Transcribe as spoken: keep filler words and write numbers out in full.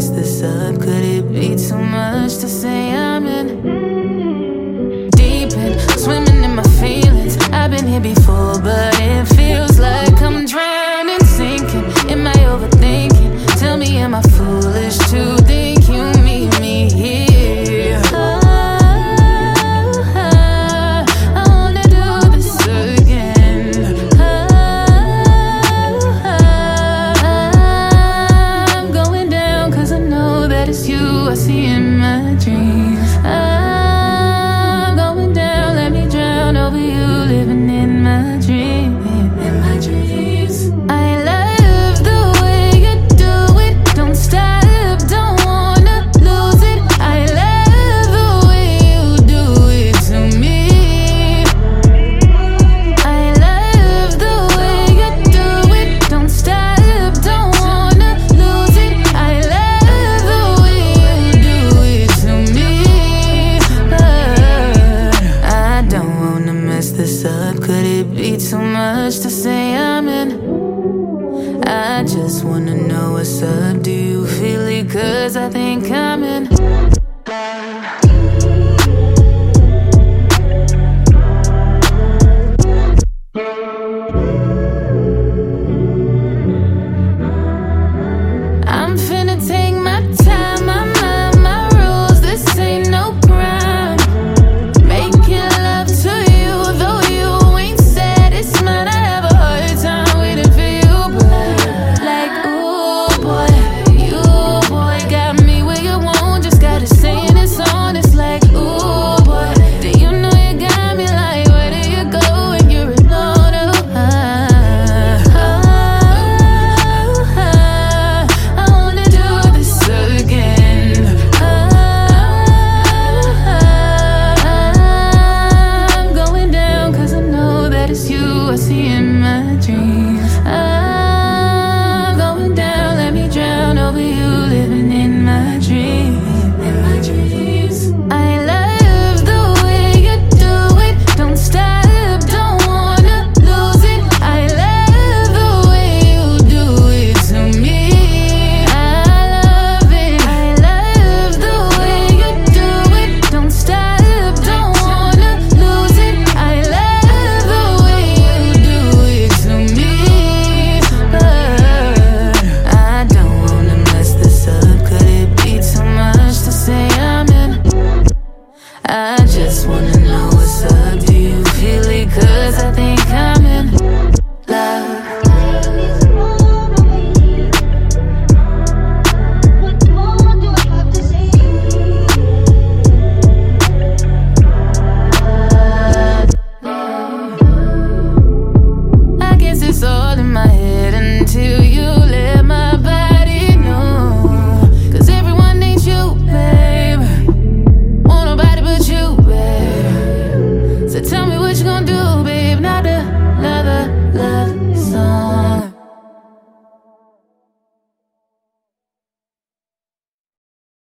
mess this up. Could it be too much to say I'm in? Deep in, swimming in my feelings. I've been here before, but it feels like I'm drowning, sinking. Am I overthinking? Tell me, am I foolish to think you meet me here? Oh, I wanna do this again. Oh, I'm going down 'cause I know that it's you I see in my dreams. I'm going down, let me drown over you, living in my dreams. In my dreams, I love the way you do it. Don't stop, don't wanna lose it. I love the way you do it to me. I love the way you do it. Don't stop, don't wanna lose it. I love the way you do it to me. But I don't wanna mess this up. Could it be too much to say I'm in? I just wanna know what's up. Do you feel it? 'Cause I think I'm in. I'm finna take my time, my mind, my rules. This ain't no crime. Making love to you, though you ain't said it's mine. I have a hard time waiting for you, but like, ooh boy, you boy got me where you want. Just gotta say it, it's on. It's like, ooh boy, do you know you got me like, where do you go when you're alone? Oh, ah, ah, ah, I wanna do this again. Ah, I'm going down 'cause I know that it's you I see in my dreams. I'm going down, let me drown over you, living in my dreams. In my dreams, I love the way you do it. Don't stop, don't wanna lose it. I love the way you do it to me. I love it. I love the way you do it. Don't stop, don't wanna lose it. I love the way you do it to me. But I don't wanna mess this up. Could it be too much to say I'm in? I just wanna know what's up. Do you feel it? 'Cause I think I'm in love. I guess it's all in my head until you let my body know. 'Cause everyone needs you, babe. Want nobody but you, babe. So tell me what you gonna do